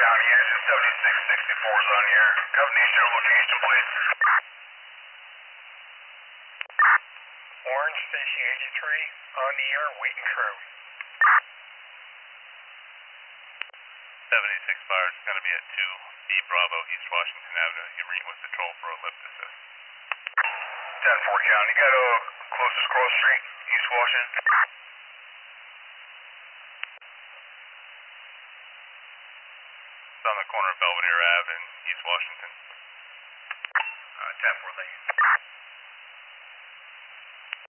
County, engine 7664 is on your company's your location, please. Orange Station 83 on the air, Wheaton Crew. 76 Fire is going to be at 2B Bravo, East Washington Avenue. You ring with control for a lift assist. 10-4 County, got a closest cross street, East Washington. It's on the corner of Belvedere Ave in East Washington. 10-4, thank you.